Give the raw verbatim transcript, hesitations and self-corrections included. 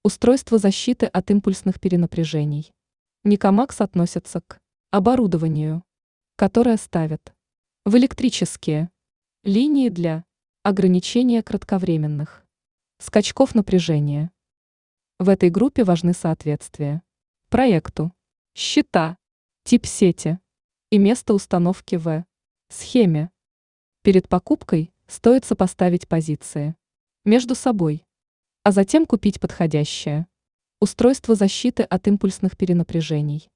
Устройство защиты от импульсных перенапряжений. Никомакс относится к оборудованию, которое ставят в электрические линии для ограничения кратковременных скачков напряжения. В этой группе важны соответствие проекту, счета, тип сети и место установки в схеме. Перед покупкой стоит сопоставить позиции между собой, а затем купить подходящее устройство защиты от импульсных перенапряжений.